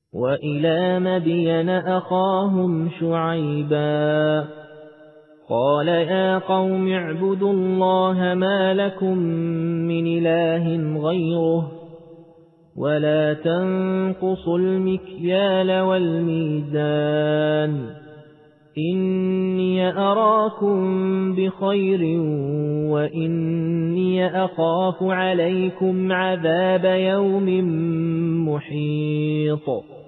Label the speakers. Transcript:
Speaker 1: وإلى مدين أخاهم شعيبا قال يا قوم اعبدوا الله ما لكم من إله غيره ولا تنقصوا المكيال والميزان إني أراكم بخير وإني أخاف عليكم عذاب يوم محيط